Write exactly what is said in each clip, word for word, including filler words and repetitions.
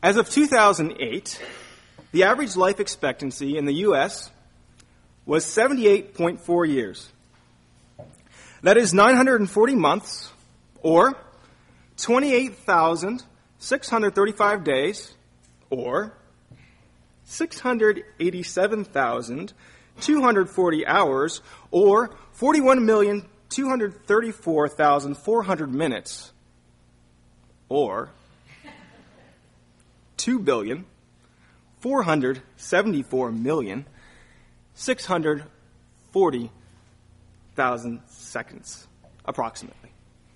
As of two thousand eight, the average life expectancy in the U S was seventy-eight point four years. That is nine hundred forty months, or twenty-eight thousand six hundred thirty-five days, or six hundred eighty-seven thousand two hundred forty hours, or forty-one million two hundred thirty-four thousand four hundred minutes, or two billion four hundred seventy-four million six hundred forty thousand seconds, approximately.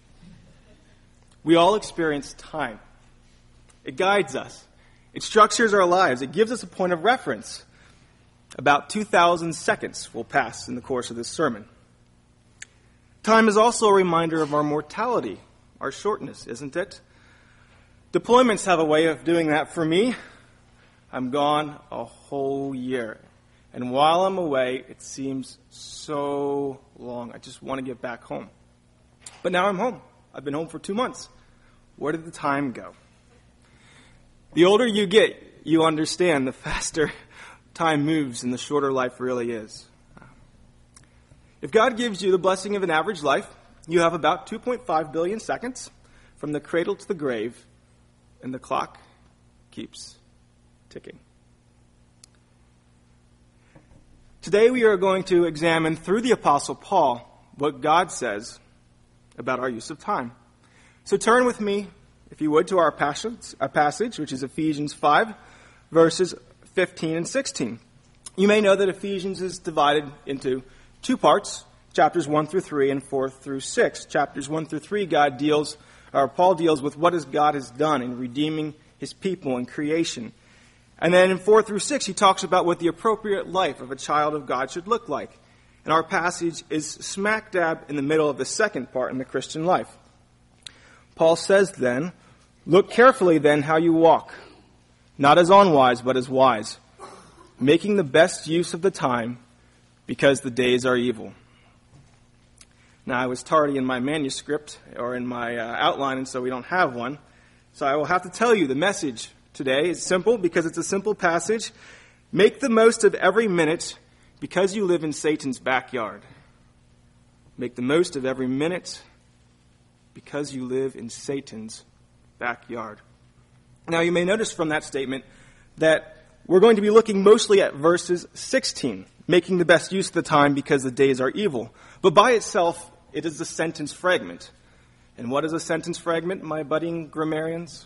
We all experience time. It guides us. It structures our lives. It gives us a point of reference. About two thousand seconds will pass in the course of this sermon. Time is also a reminder of our mortality, our shortness, isn't it? Deployments have a way of doing that for me. I'm gone a whole year. And while I'm away, it seems so long. I just want to get back home. But now I'm home. I've been home for two months. Where did the time go? The older you get, you understand the faster time moves and the shorter life really is. If God gives you the blessing of an average life, you have about two point five billion seconds from the cradle to the grave, and the clock keeps ticking. Today we are going to examine through the Apostle Paul what God says about our use of time. So turn with me, if you would, to our passage, our passage, which is Ephesians five, verses fifteen and sixteen. You may know that Ephesians is divided into two parts, chapters one through three and four through six. Chapters one through three, God deals, or Paul deals with what is God has done in redeeming his people in creation. And then in four through six, he talks about what the appropriate life of a child of God should look like. And our passage is smack dab in the middle of the second part in the Christian life. Paul says then, "Look carefully then how you walk, not as unwise, but as wise, making the best use of the time, because the days are evil." Now, I was tardy in my manuscript, or in my uh, outline, and so we don't have one. So I will have to tell you the message today is simple, because it's a simple passage. Make the most of every minute, because you live in Satan's backyard. Make the most of every minute, because you live in Satan's backyard. Now, you may notice from that statement that we're going to be looking mostly at verses sixteen, making the best use of the time because the days are evil. But by itself, it is a sentence fragment. And what is a sentence fragment, my budding grammarians?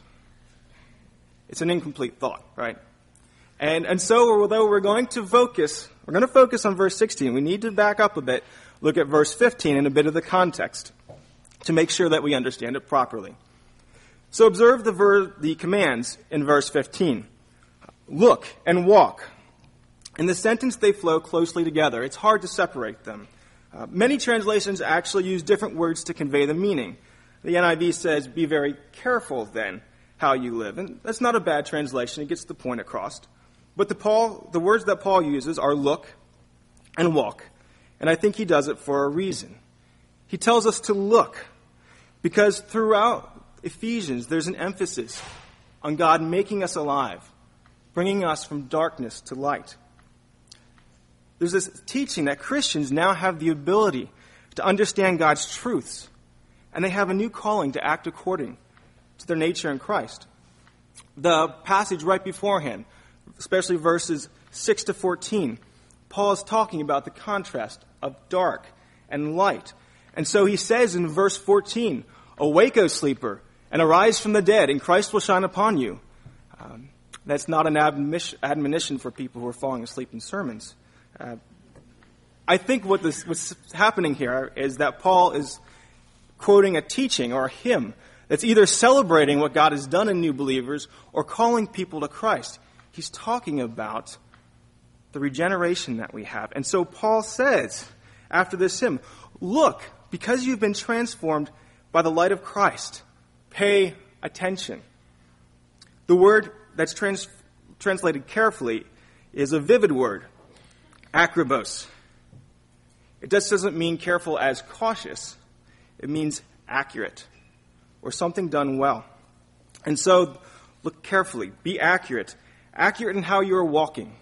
It's an incomplete thought, right? And and so, although we're going to focus, we're going to focus on verse sixteen, we need to back up a bit, look at verse fifteen and a bit of the context to make sure that we understand it properly. So observe the ver- the commands in verse fifteen. Look and walk. In the sentence, they flow closely together. It's hard to separate them. Uh, many translations actually use different words to convey the meaning. The N I V says, "Be very careful then how you live." And that's not a bad translation. It gets the point across. But the Paul, the words that Paul uses are look and walk. And I think he does it for a reason. He tells us to look because throughout Ephesians, there's an emphasis on God making us alive, bringing us from darkness to light. There's this teaching that Christians now have the ability to understand God's truths, and they have a new calling to act according to their nature in Christ. The passage right beforehand, especially verses six to fourteen, Paul is talking about the contrast of dark and light. And so he says in verse fourteen, "Awake, O sleeper, and arise from the dead, and Christ will shine upon you." Um, that's not an admonition, admonition for people who are falling asleep in sermons. Uh, I think what this, what's happening here is that Paul is quoting a teaching or a hymn that's either celebrating what God has done in new believers or calling people to Christ. He's talking about the regeneration that we have. And so Paul says, after this hymn, look, because you've been transformed by the light of Christ, pay attention. The word that's trans- translated carefully is a vivid word, akribos. It just doesn't mean careful as cautious. It means accurate or something done well. And so Look carefully. Be accurate. Accurate in how you are walking.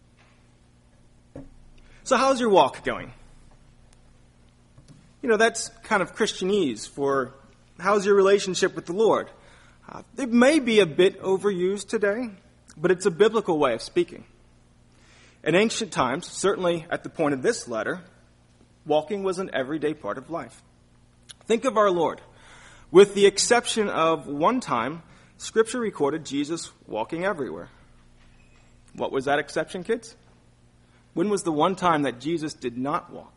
So how's your walk going? You know, that's kind of Christianese for how's your relationship with the Lord. Uh, it may be a bit overused today, but it's a biblical way of speaking. In ancient times, certainly at the point of this letter, walking was an everyday part of life. Think of our Lord. With the exception of one time, Scripture recorded Jesus walking everywhere. What was that exception, kids? When was the one time that Jesus did not walk?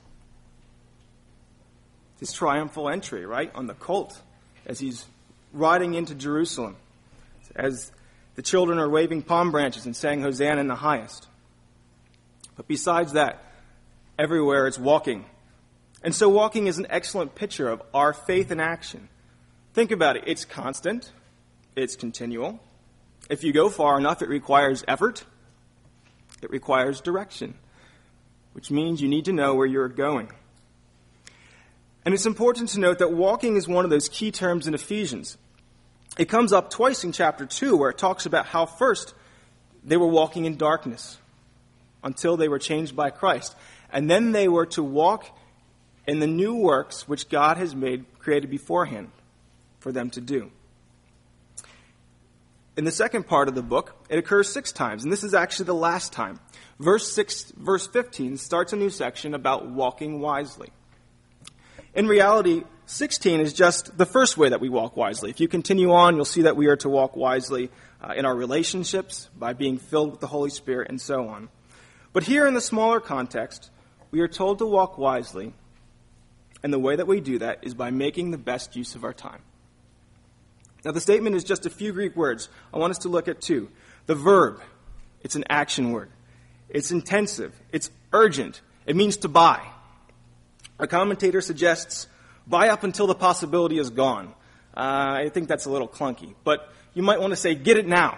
His triumphal entry, right, on the colt, as he's riding into Jerusalem, as the children are waving palm branches and saying, Hosanna in the highest. But besides that, everywhere it's walking. And so walking is an excellent picture of our faith in action. Think about it. It's constant. It's continual. If you go far enough, it requires effort. It requires direction, which means you need to know where you're going. And it's important to note that walking is one of those key terms in Ephesians. It comes up twice in chapter two, where it talks about how first they were walking in darkness until they were changed by Christ. And then they were to walk in the new works which God has made, created beforehand for them to do. In the second part of the book, it occurs six times, and this is actually the last time. Verse six, verse fifteen starts a new section about walking wisely. In reality, sixteen is just the first way that we walk wisely. If you continue on, you'll see that we are to walk wisely uh, in our relationships, by being filled with the Holy Spirit, and so on. But here in the smaller context, we are told to walk wisely, and the way that we do that is by making the best use of our time. Now, the statement is just a few Greek words. I want us to look at two. The verb, it's an action word. It's intensive. It's urgent. It means to buy. A commentator suggests, buy up until the possibility is gone. Uh, I think that's a little clunky, but you might want to say, get it now.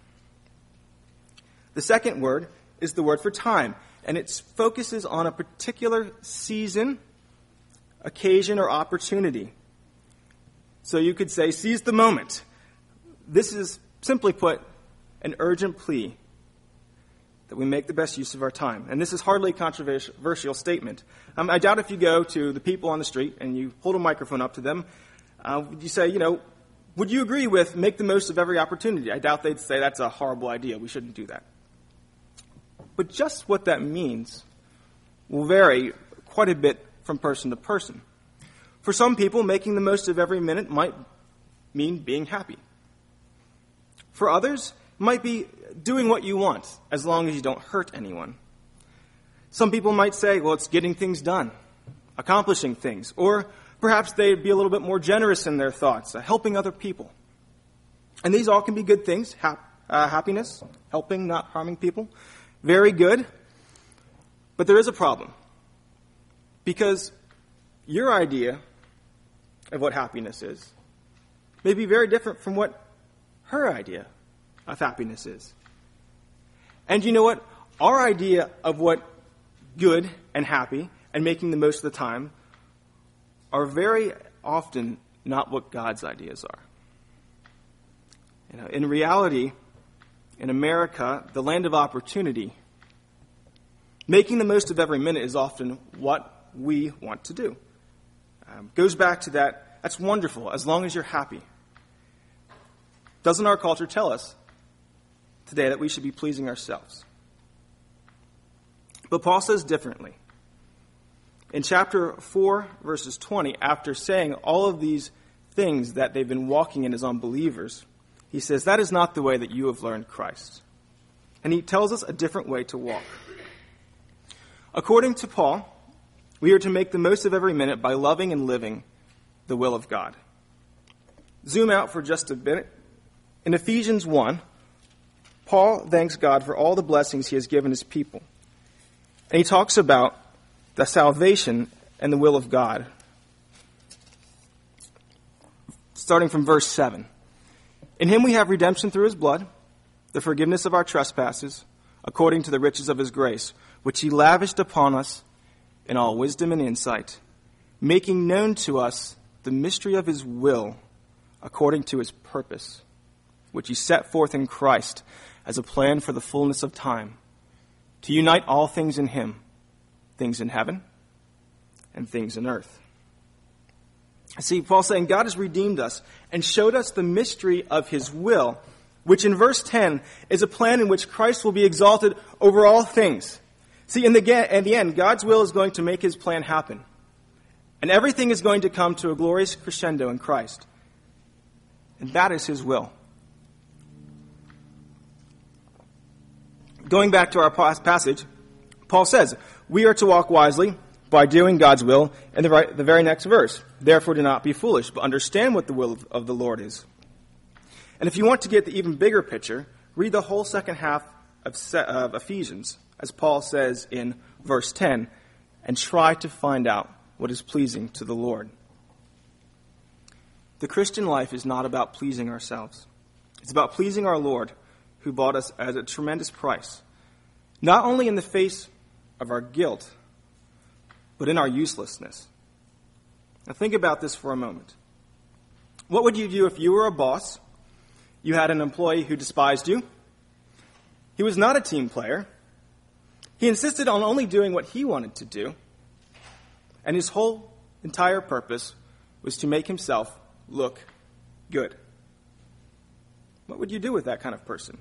The second word is the word for time, and it focuses on a particular season, occasion, or opportunity. So you could say, seize the moment. This is, simply put, an urgent plea that we make the best use of our time. And this is hardly a controversial statement. Um, I doubt if you go to the people on the street and you hold a microphone up to them, uh, you say, you know, would you agree with make the most of every opportunity? I doubt they'd say that's a horrible idea. We shouldn't do that. But just what that means will vary quite a bit from person to person. For some people, making the most of every minute might mean being happy. For others, it might be doing what you want, as long as you don't hurt anyone. Some people might say, well, it's getting things done, accomplishing things. Or perhaps they'd be a little bit more generous in their thoughts, uh, helping other people. And these all can be good things. Hap- uh, happiness, helping, not harming people. Very good. But there is a problem. Because your idea of what happiness is may be very different from what her idea of happiness is. And you know what? Our idea of what good and happy and making the most of the time are very often not what God's ideas are. You know, in reality, in America, the land of opportunity, making the most of every minute is often what we want to do. Um, goes back to that, that's wonderful, as long as you're happy. Doesn't our culture tell us today that we should be pleasing ourselves? But Paul says differently. In chapter four, verses twenty, after saying all of these things that they've been walking in as unbelievers, he says, that is not the way that you have learned Christ. And he tells us a different way to walk. According to Paul, we are to make the most of every minute by loving and living the will of God. Zoom out for just a minute. In Ephesians one, Paul thanks God for all the blessings he has given his people. And he talks about the salvation and the will of God. Starting from verse seven. In him we have redemption through his blood, the forgiveness of our trespasses, according to the riches of his grace, which he lavished upon us in all wisdom and insight, making known to us the mystery of his will, according to his purpose, which he set forth in Christ as a plan for the fullness of time, to unite all things in him, things in heaven and things in earth. See, Paul's saying God has redeemed us and showed us the mystery of his will, which in verse ten is a plan in which Christ will be exalted over all things. See, in the, in the end, God's will is going to make his plan happen. And everything is going to come to a glorious crescendo in Christ. And that is his will. Going back to our passage, Paul says, we are to walk wisely by doing God's will in the, right, the very next verse. Therefore do not be foolish, but understand what the will of, of the Lord is. And if you want to get the even bigger picture, read the whole second half of, of Ephesians, as Paul says in verse ten, and try to find out what is pleasing to the Lord. The Christian life is not about pleasing ourselves. It's about pleasing our Lord, who bought us at a tremendous price, not only in the face of our guilt, but in our uselessness. Now think about this for a moment. What would you do if you were a boss, you had an employee who despised you, he was not a team player, he insisted on only doing what he wanted to do, and his whole entire purpose was to make himself look good? What would you do with that kind of person?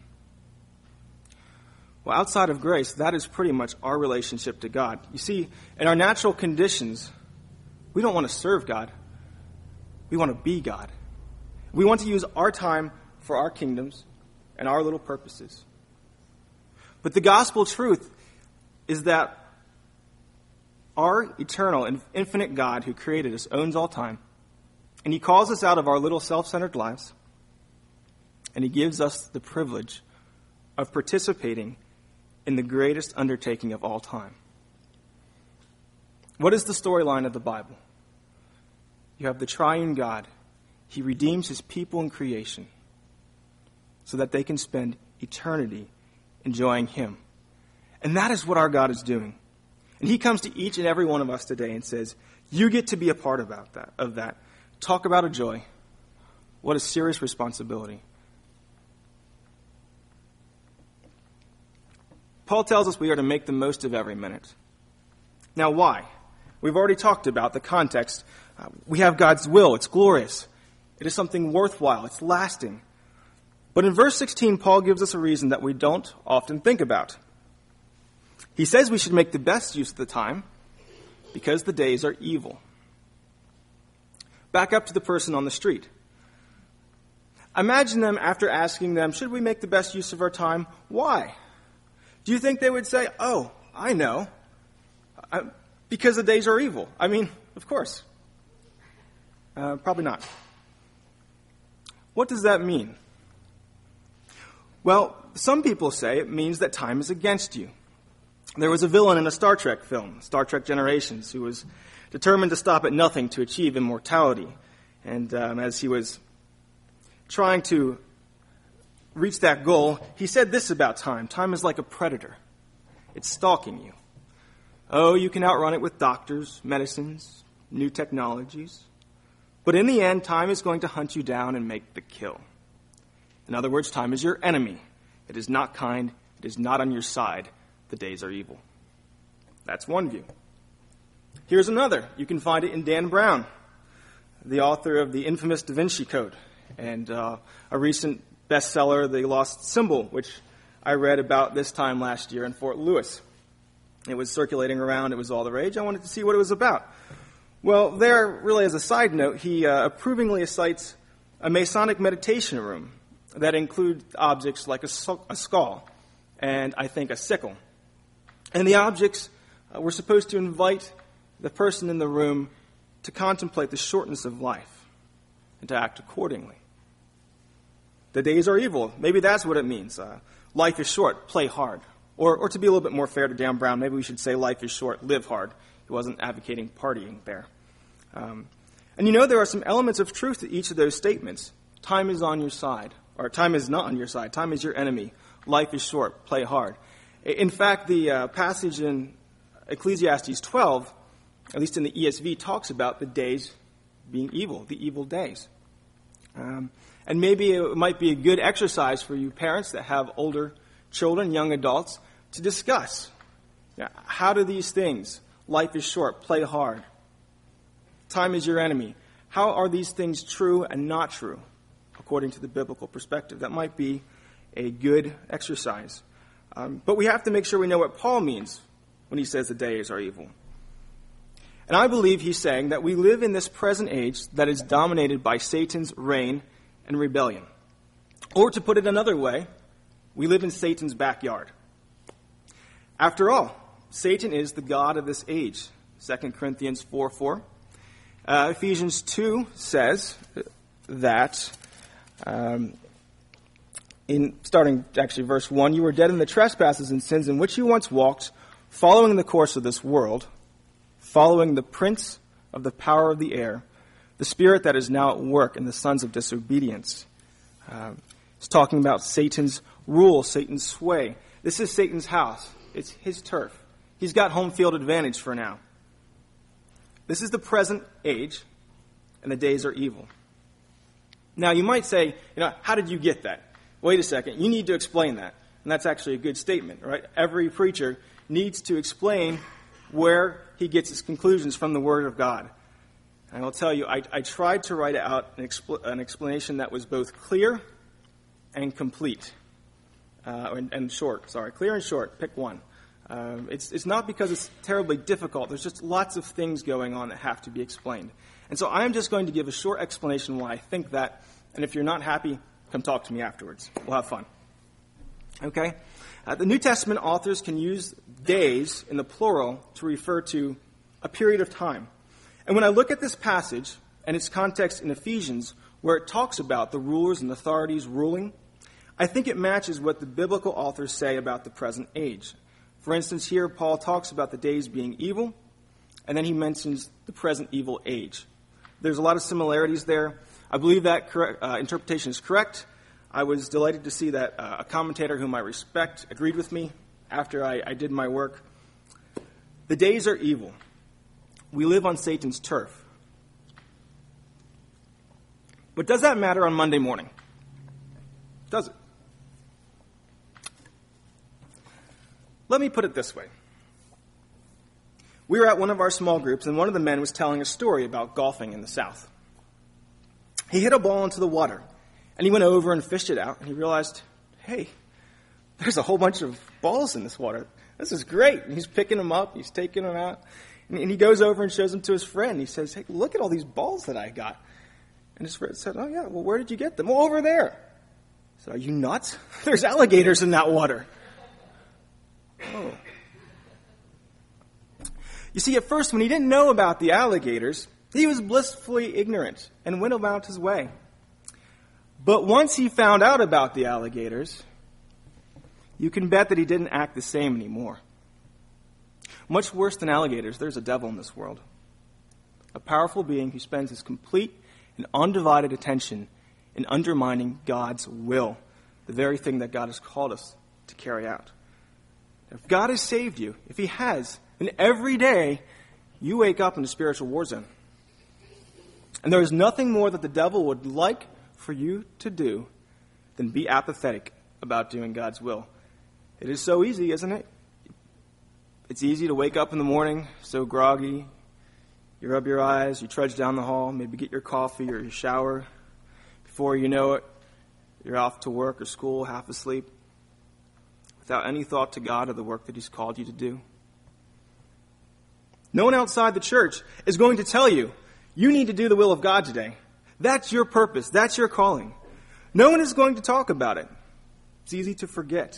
Well, outside of grace, that is pretty much our relationship to God. You see, in our natural conditions, we don't want to serve God. We want to be God. We want to use our time for our kingdoms and our little purposes. But the gospel truth is that our eternal and infinite God who created us owns all time, and he calls us out of our little self-centered lives, and he gives us the privilege of participating in the greatest undertaking of all time. What is the storyline of the Bible? You have the triune God. He redeems his people in creation so that they can spend eternity enjoying him. And that is what our God is doing. And he comes to each and every one of us today and says, you get to be a part about that, of that. Talk about a joy. What a serious responsibility. Paul tells us we are to make the most of every minute. Now, why? We've already talked about the context. Uh, we have God's will. It's glorious. It is something worthwhile. It's lasting. But in verse sixteen, Paul gives us a reason that we don't often think about. He says we should make the best use of the time because the days are evil. Back up to the person on the street. Imagine them after asking them, should we make the best use of our time? Why? Do you think they would say, oh, I know, I, because the days are evil? I mean, of course. Uh, probably not. What does that mean? Well, some people say it means that time is against you. There was a villain in a Star Trek film, Star Trek Generations, who was determined to stop at nothing to achieve immortality. And um, as he was trying to reach that goal, he said this about time. Time is like a predator. It's stalking you. Oh, you can outrun it with doctors, medicines, new technologies. But in the end, time is going to hunt you down and make the kill. In other words, time is your enemy. It is not kind. It is not on your side. The days are evil. That's one view. Here's another. You can find it in Dan Brown, the author of the infamous Da Vinci Code, and uh, a recent bestseller, The Lost Symbol, which I read about this time last year in Fort Lewis. It was circulating around. It was all the rage. I wanted to see what it was about. Well, there, really as a side note, he uh, approvingly cites a Masonic meditation room that includes objects like a, a skull and, I think, a sickle. And the objects uh, were supposed to invite the person in the room to contemplate the shortness of life and to act accordingly. The days are evil. Maybe that's what it means. Uh, life is short, play hard. Or, or to be a little bit more fair to Dan Brown, maybe we should say life is short, live hard. He wasn't advocating partying there. Um, and you know, there are some elements of truth to each of those statements. Time is on your side, or time is not on your side. Time is your enemy. Life is short, play hard. In fact, the uh, passage in Ecclesiastes twelve, at least in the E S V, talks about the days being evil, the evil days. Um, And maybe it might be a good exercise for you parents that have older children, young adults, to discuss. Yeah, how do these things, life is short, play hard, time is your enemy, how are these things true and not true according to the biblical perspective? That might be a good exercise. Um, but we have to make sure we know what Paul means when he says the days are evil. And I believe he's saying that we live in this present age that is dominated by Satan's reign and rebellion. Or to put it another way, we live in Satan's backyard. After all, Satan is the god of this age. Second Corinthians four four. Uh, Ephesians two says that, um, in starting actually verse one, you were dead in the trespasses and sins in which you once walked, following the course of this world, following the prince of the power of the air, the spirit that is now at work in the sons of disobedience. Uh, it's talking about Satan's rule, Satan's sway. This is Satan's house. It's his turf. He's got home field advantage for now. This is the present age, and the days are evil. Now, you might say, you know, how did you get that? Wait a second. You need to explain that. And that's actually a good statement, right? Every preacher needs to explain where he gets his conclusions from the Word of God. And I'll tell you, I, I tried to write out an, expl- an explanation that was both clear and complete. Uh, and, and short, sorry. Clear and short. Pick one. Um, it's, it's not because it's terribly difficult. There's just lots of things going on that have to be explained. And so I'm just going to give a short explanation why I think that. And if you're not happy, come talk to me afterwards. We'll have fun. Okay? Uh, the New Testament authors can use days in the plural to refer to a period of time. And when I look at this passage and its context in Ephesians, where it talks about the rulers and authorities ruling, I think it matches what the biblical authors say about the present age. For instance, here Paul talks about the days being evil, and then he mentions the present evil age. There's a lot of similarities there. I believe that correct, uh, interpretation is correct. I was delighted to see that uh, a commentator whom I respect agreed with me after I, I did my work. The days are evil. We live on Satan's turf. But does that matter on Monday morning? Does it? Let me put it this way. We were at one of our small groups, and one of the men was telling a story about golfing in the South. He hit a ball into the water, and he went over and fished it out, and he realized, hey, there's a whole bunch of balls in this water. This is great. And he's picking them up. He's taking them out. And he goes over and shows them to his friend. He says, hey, look at all these balls that I got. And his friend said, oh, yeah, well, where did you get them? Well, over there. He said, are you nuts? There's alligators in that water. Oh. You see, at first, when he didn't know about the alligators, he was blissfully ignorant and went about his way. But once he found out about the alligators, you can bet that he didn't act the same anymore. Much worse than alligators, there's a devil in this world. A powerful being who spends his complete and undivided attention in undermining God's will, the very thing that God has called us to carry out. If God has saved you, if he has, then every day you wake up in a spiritual war zone. And there is nothing more that the devil would like for you to do than be apathetic about doing God's will. It is so easy, isn't it? It's easy to wake up in the morning, so groggy. You rub your eyes, you trudge down the hall, maybe get your coffee or your shower. Before you know it, you're off to work or school, half asleep, without any thought to God or the work that he's called you to do. No one outside the church is going to tell you, you need to do the will of God today. That's your purpose. That's your calling. No one is going to talk about it. It's easy to forget.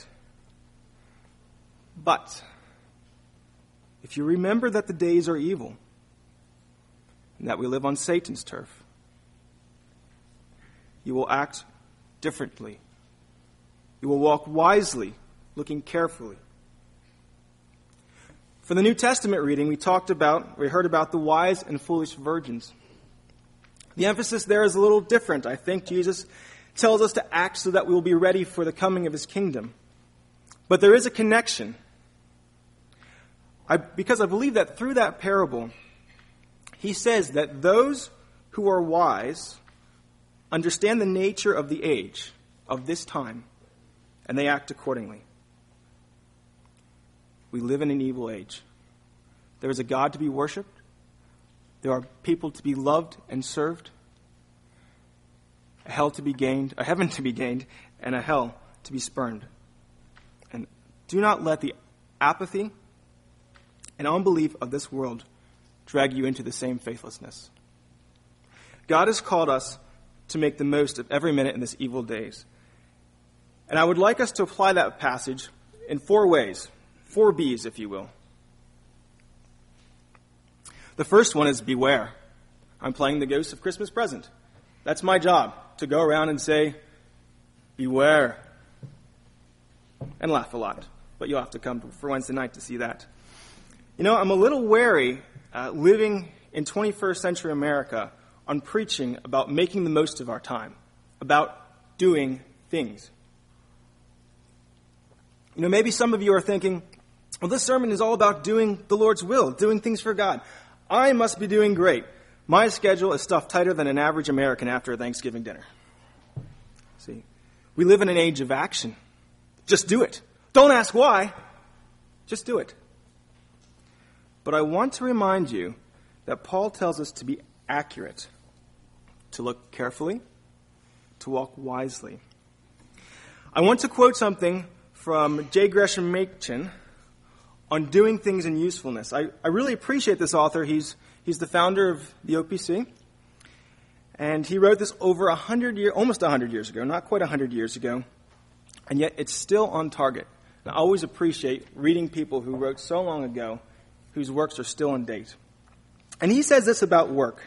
But if you remember that the days are evil and that we live on Satan's turf, you will act differently. You will walk wisely, looking carefully. For the New Testament reading, we talked about, we heard about the wise and foolish virgins. The emphasis there is a little different. I think Jesus tells us to act so that we will be ready for the coming of his kingdom. But there is a connection. I, because I believe that through that parable, he says that those who are wise understand the nature of the age, of this time, and they act accordingly. We live in an evil age. There is a God to be worshipped. There are people to be loved and served. A hell to be gained, a heaven to be gained, and a hell to be spurned. And do not let the apathy and unbelief of this world drag you into the same faithlessness. God has called us to make the most of every minute in this evil days. And I would like us to apply that passage in four ways, four B's, if you will. The first one is beware. I'm playing the Ghost of Christmas Present. That's my job, to go around and say, beware, and laugh a lot. But you'll have to come for Wednesday night to see that. You know, I'm a little wary uh, living in twenty-first century America on preaching about making the most of our time, about doing things. You know, maybe some of you are thinking, well, this sermon is all about doing the Lord's will, doing things for God. I must be doing great. My schedule is stuffed tighter than an average American after a Thanksgiving dinner. See, we live in an age of action. Just do it. Don't ask why. Just do it. But I want to remind you that Paul tells us to be accurate, to look carefully, to walk wisely. I want to quote something from J. Gresham Machen on doing things in usefulness. I, I really appreciate this author. He's he's the founder of the O P C. And he wrote this over a hundred years, almost a hundred years ago, not quite a hundred years ago. And yet it's still on target. And I always appreciate reading people who wrote so long ago, whose works are still in date. And he says this about work.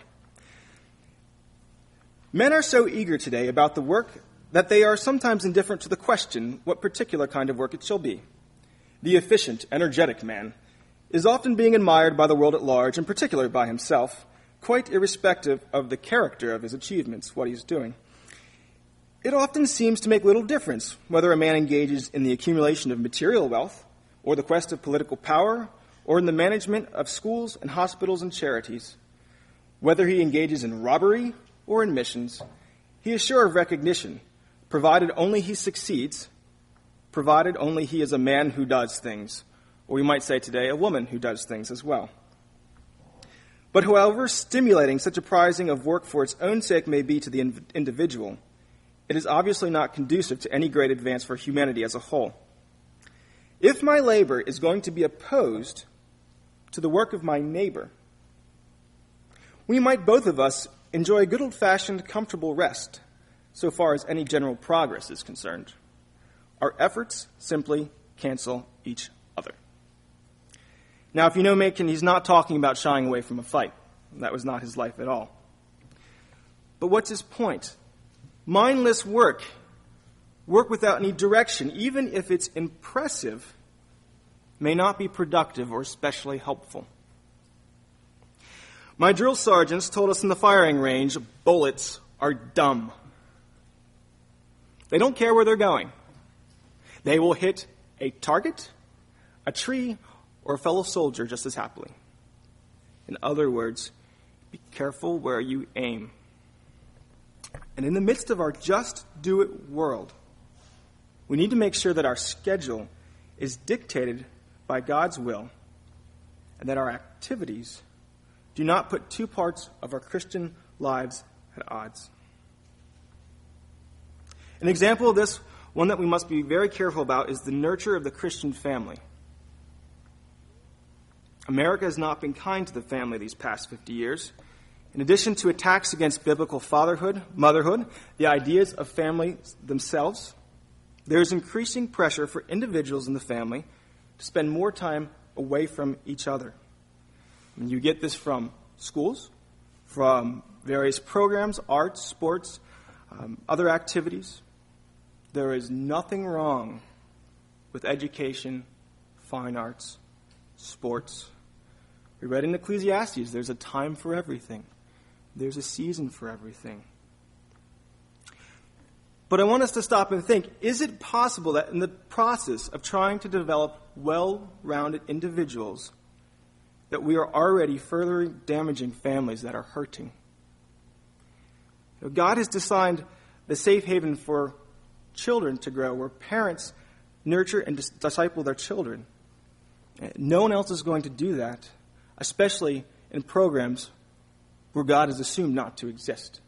Men are so eager today about the work that they are sometimes indifferent to the question what particular kind of work it shall be. The efficient, energetic man is often being admired by the world at large, and particularly by himself, quite irrespective of the character of his achievements, what he's doing. It often seems to make little difference whether a man engages in the accumulation of material wealth, or the quest of political power, or in the management of schools and hospitals and charities. Whether he engages in robbery or in missions, he is sure of recognition, provided only he succeeds, provided only he is a man who does things, or we might say today a woman who does things as well. But however stimulating such a prizing of work for its own sake may be to the in- individual, it is obviously not conducive to any great advance for humanity as a whole. If my labor is going to be opposed to the work of my neighbor, we might both of us enjoy a good old-fashioned comfortable rest, so far as any general progress is concerned. Our efforts simply cancel each other. Now, if you know Machen, he's not talking about shying away from a fight. That was not his life at all. But what's his point? Mindless work, work without any direction, even if it's impressive, may not be productive or especially helpful. My drill sergeants told us in the firing range, bullets are dumb. They don't care where they're going. They will hit a target, a tree, or a fellow soldier just as happily. In other words, be careful where you aim. And in the midst of our just do it world, we need to make sure that our schedule is dictated by God's will and that our activities do not put two parts of our Christian lives at odds. An example of this, one that we must be very careful about, is the nurture of the Christian family. America has not been kind to the family these past fifty years. In addition to attacks against biblical fatherhood, motherhood, the ideas of family themselves, there is increasing pressure for individuals in the family to spend more time away from each other. And you get this from schools, from various programs, arts, sports, um, other activities. There is nothing wrong with education, fine arts, sports. We read in Ecclesiastes, there's a time for everything. There's a season for everything. But I want us to stop and think, is it possible that in the process of trying to develop well-rounded individuals, that we are already further damaging families that are hurting? You know, God has designed the safe haven for children to grow, where parents nurture and dis- disciple their children. No one else is going to do that, especially in programs where God is assumed not to exist.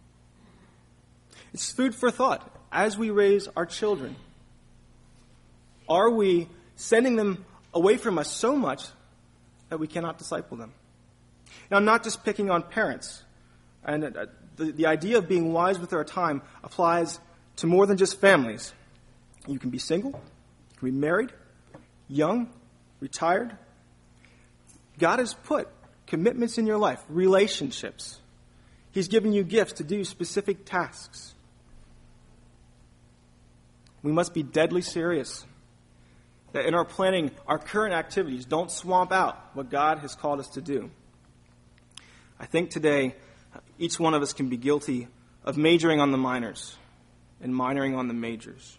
It's food for thought. As we raise our children, are we sending them away from us so much that we cannot disciple them? Now, I'm not just picking on parents. And uh, the, the idea of being wise with our time applies to more than just families. You can be single, you can be married, young, retired. God has put commitments in your life, relationships. He's given you gifts to do specific tasks. We must be deadly serious that in our planning, our current activities don't swamp out what God has called us to do. I think today, each one of us can be guilty of majoring on the minors and minoring on the majors.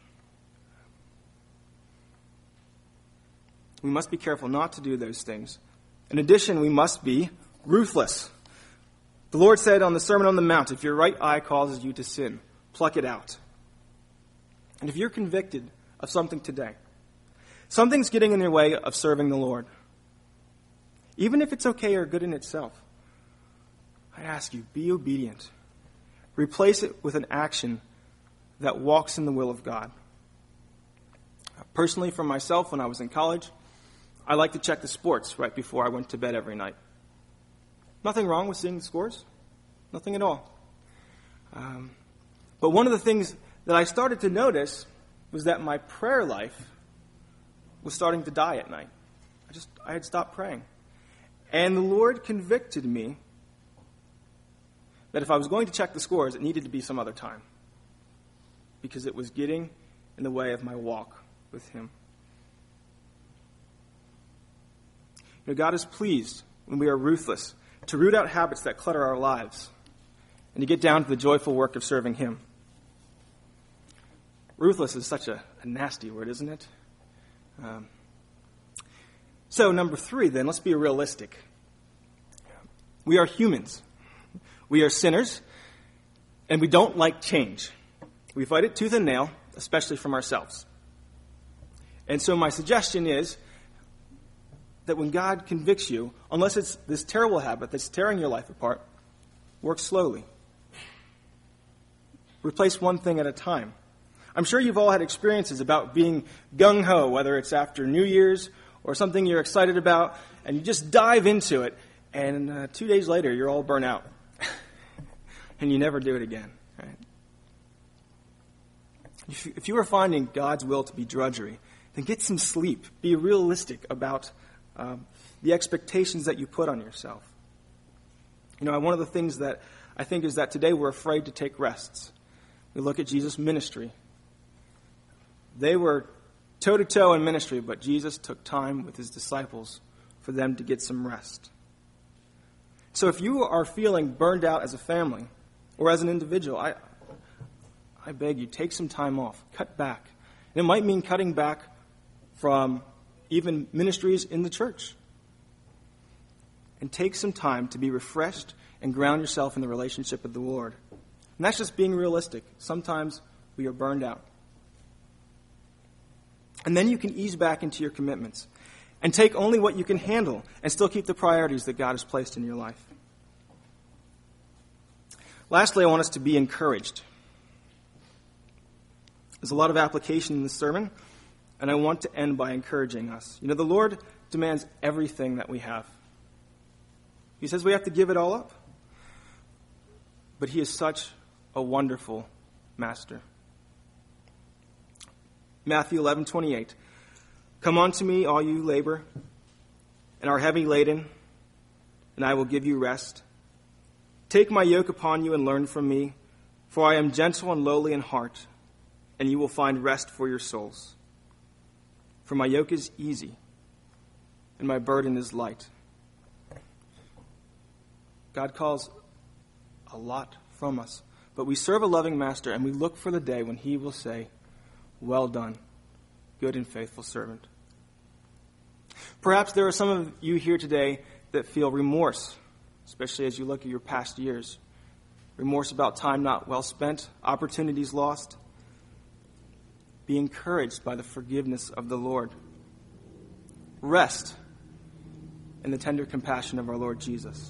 We must be careful not to do those things. In addition, we must be ruthless. The Lord said on the Sermon on the Mount, if your right eye causes you to sin, pluck it out. And if you're convicted of something today, something's getting in your way of serving the Lord, even if it's okay or good in itself, I ask you, be obedient. Replace it with an action that walks in the will of God. Personally, for myself, when I was in college, I like to check the sports right before I went to bed every night. Nothing wrong with seeing the scores. Nothing at all. Um, but one of the things that I started to notice was that my prayer life was starting to die at night. I just, I had stopped praying. And the Lord convicted me that if I was going to check the scores, it needed to be some other time, because it was getting in the way of my walk with Him. You know, God is pleased when we are ruthless to root out habits that clutter our lives and to get down to the joyful work of serving Him. Ruthless is such a, a nasty word, isn't it? Um, so, number three, then, let's be realistic. We are humans. We are sinners, and we don't like change. We fight it tooth and nail, especially from ourselves. And so my suggestion is that when God convicts you, unless it's this terrible habit that's tearing your life apart, work slowly. Replace one thing at a time. I'm sure you've all had experiences about being gung-ho, whether it's after New Year's or something you're excited about, and you just dive into it, and uh, two days later you're all burnt out. And you never do it again, right? If you, if you are finding God's will to be drudgery, then get some sleep. Be realistic about um, the expectations that you put on yourself. You know, one of the things that I think is that today we're afraid to take rests. We look at Jesus' ministry. They were toe-to-toe in ministry, but Jesus took time with His disciples for them to get some rest. So if you are feeling burned out as a family or as an individual, I I beg you, take some time off. Cut back. And it might mean cutting back from even ministries in the church. And take some time to be refreshed and ground yourself in the relationship with the Lord. And that's just being realistic. Sometimes we are burned out. And then you can ease back into your commitments and take only what you can handle and still keep the priorities that God has placed in your life. Lastly, I want us to be encouraged. There's a lot of application in this sermon, and I want to end by encouraging us. You know, the Lord demands everything that we have. He says we have to give it all up. But He is such a wonderful Master. Matthew eleven twenty-eight. Come unto me, all you labor and are heavy laden, and I will give you rest. Take my yoke upon you and learn from me, for I am gentle and lowly in heart, and you will find rest for your souls. For my yoke is easy, and my burden is light. God calls a lot from us, but we serve a loving Master, and we look for the day when He will say, well done, good and faithful servant. Perhaps there are some of you here today that feel remorse, especially as you look at your past years. remorse about time not well spent, opportunities lost. Be encouraged by the forgiveness of the Lord. Rest in the tender compassion of our Lord Jesus.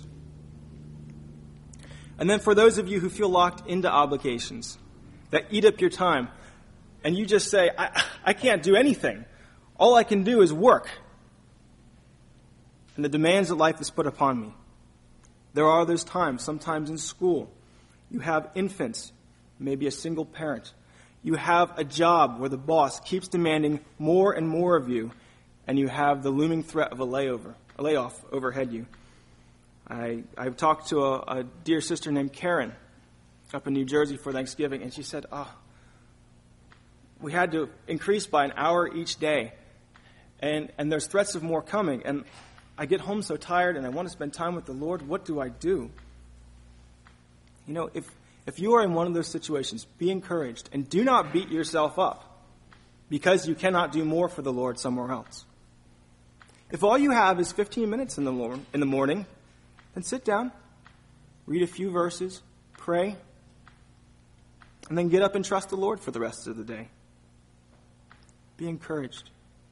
And then for those of you who feel locked into obligations that eat up your time, and you just say, I, I can't do anything. All I can do is work. And the demands that life has put upon me. There are those times, sometimes in school, you have infants, maybe a single parent. You have a job where the boss keeps demanding more and more of you, and you have the looming threat of a layover, a layoff overhead you. I, I've talked to a, a dear sister named Karen up in New Jersey for Thanksgiving, and she said, oh, we had to increase by an hour each day, and, and there's threats of more coming, and I get home so tired, and I want to spend time with the Lord. What do I do? You know, if if you are in one of those situations, be encouraged, and do not beat yourself up because you cannot do more for the Lord somewhere else. If all you have is fifteen minutes in the morning, in the morning, then sit down, read a few verses, pray, and then get up and trust the Lord for the rest of the day. Be encouraged.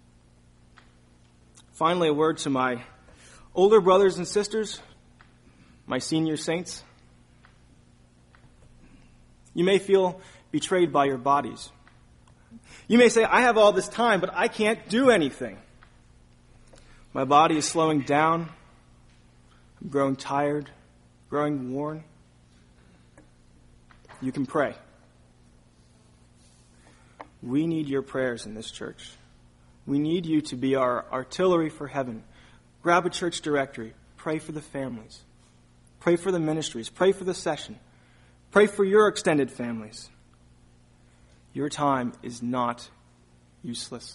Finally, a word to my older brothers and sisters, my senior saints. You may feel betrayed by your bodies. You may say, I have all this time, but I can't do anything. My body is slowing down. I'm growing tired, growing worn. You can pray. We need your prayers in this church. We need you to be our artillery for heaven. Grab a church directory. Pray for the families. Pray for the ministries. Pray for the session. Pray for your extended families. Your time is not useless.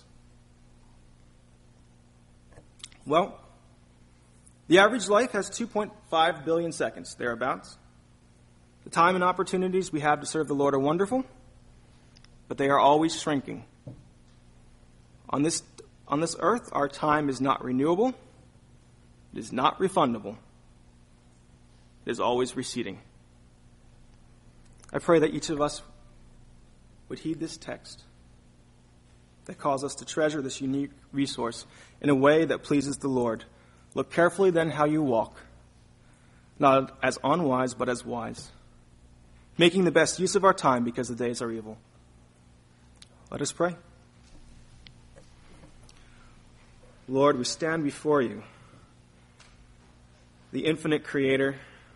Well, the average life has two point five billion seconds, thereabouts. The time and opportunities we have to serve the Lord are wonderful, but they are always shrinking. On this, on this earth, our time is not renewable. It is not refundable. It is always receding. I pray that each of us would heed this text that calls us to treasure this unique resource in a way that pleases the Lord. Look carefully then how you walk, not as unwise, but as wise, making the best use of our time because the days are evil. Let us pray. Lord, we stand before you, the infinite creator.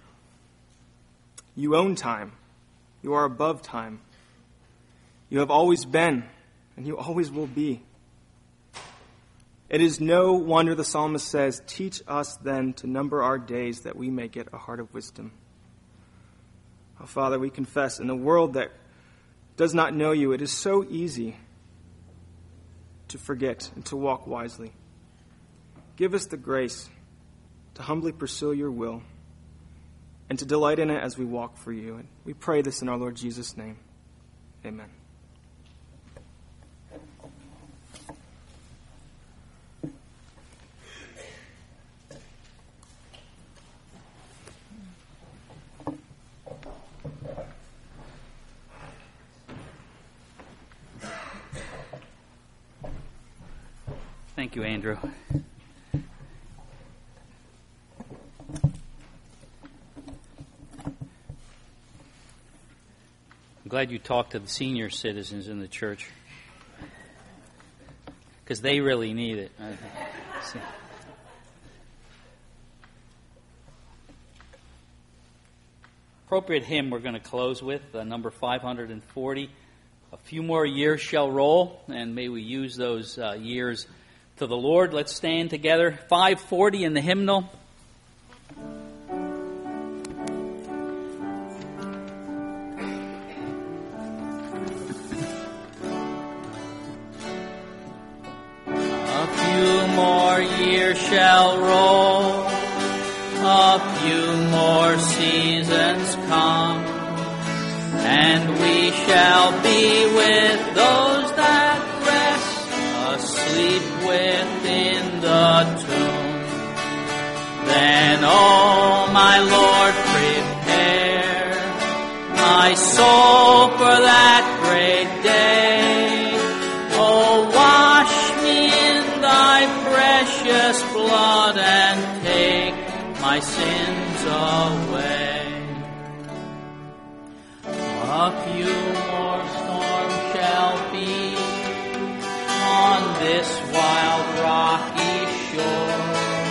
You own time. You are above time. You have always been, and you always will be. It is no wonder the psalmist says, teach us then to number our days that we may get a heart of wisdom. Oh, Father, we confess in a world that does not know you, it is so easy to forget and to walk wisely. Give us the grace to humbly pursue your will and to delight in it as we walk for you. And we pray this in our Lord Jesus' name. Amen. Thank you, Andrew. I'm glad you talked to the senior citizens in the church, because they really need it. Appropriate hymn we're going to close with, uh, number five hundred forty. A few more years shall roll, and may we use those uh, years to the Lord. Let's stand together. five forty in the hymnal. A few more years shall roll, a few more seasons come, and we shall be with those that asleep within the tomb. Then, oh my Lord, prepare Oh, wash me in thy precious blood and take my sins away. A few more storms shall be on this wild rocky shore.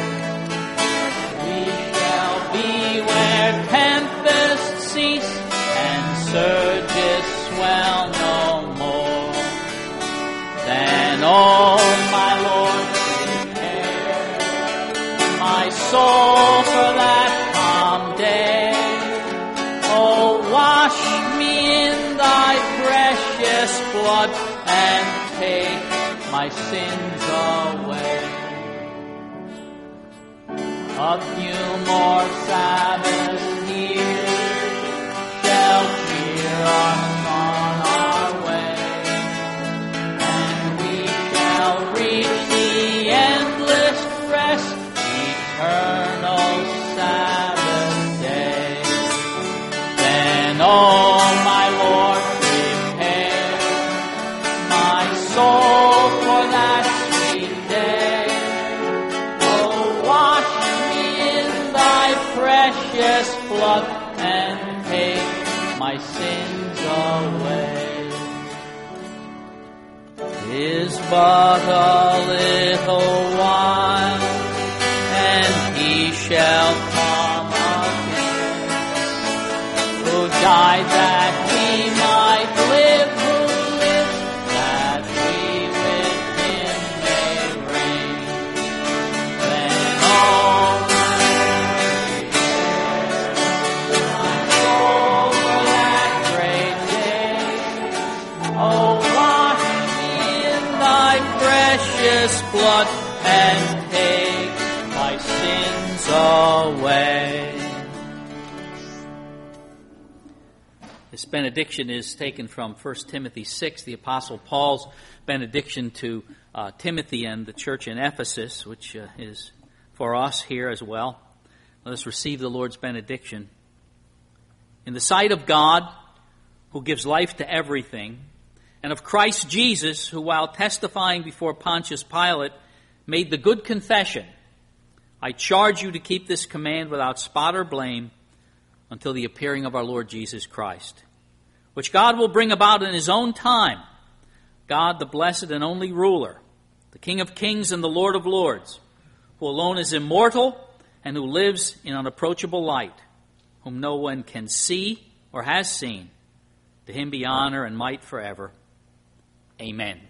We shall be where tempests cease and surges swell no more. Then, oh my Lord, prepare my soul for that calm day. Oh, wash me in thy precious blood and take my sins away. A few more Sabbaths here shall cheer us on our way, and we shall reach the endless rest, eternal Sabbath day. Then, oh my Lord, prepare my soul for that sweet day. Oh, wash me in thy precious blood and take my sins away. 'Tis but a little while, and he shall come again, who died that we might live, who lives that we with him may reign. Then, oh, my soul for that great day. Oh, wash me in thy precious blood and take my sins away. This benediction is taken from First Timothy six, the Apostle Paul's benediction to uh, Timothy and the church in Ephesus, which uh, is for us here as well. Let us receive the Lord's benediction. In the sight of God, who gives life to everything, and of Christ Jesus, who while testifying before Pontius Pilate made the good confession, I charge you to keep this command without spot or blame until the appearing of our Lord Jesus Christ, which God will bring about in his own time. God, the blessed and only ruler, the King of kings and the Lord of lords, who alone is immortal and who lives in unapproachable light, whom no one can see or has seen. To him be honor and might forever. Amen.